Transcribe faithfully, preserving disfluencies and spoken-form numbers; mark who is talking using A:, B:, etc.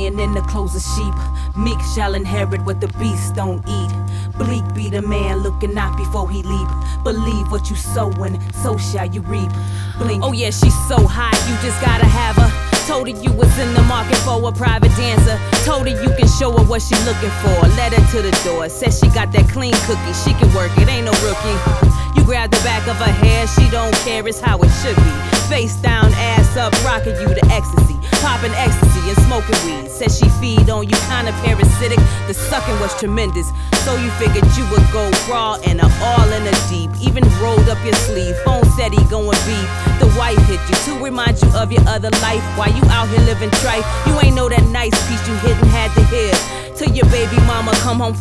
A: lion in the clothes of sheep. Meek shall inherit what the beasts don't eat. Bleak be the man looking out before he leap. Believe what you sowin', so shall you reap. Blink. Oh yeah, she's so hot, you just gotta have her. Told her you was in the market for a private dancer. Told her you can show her what she looking for. Led her to the door, said she got that clean cookie. She can work it, ain't no rookie. You grab the back of her hair, she don't care, it's how it should be. Face down, ass up, rocking you to ecstasy. Popping ecstasy and smoking weed. Said she feed on you, kinda parasitic. The sucking was tremendous, so you figured you would go raw and a all in a deep. Even rolled up your sleeve, phone said he going beef. The wife hit you to remind you of your other life. While you out here living trife, you ain't know that nice piece you hit and had to hear. Till your baby mama come home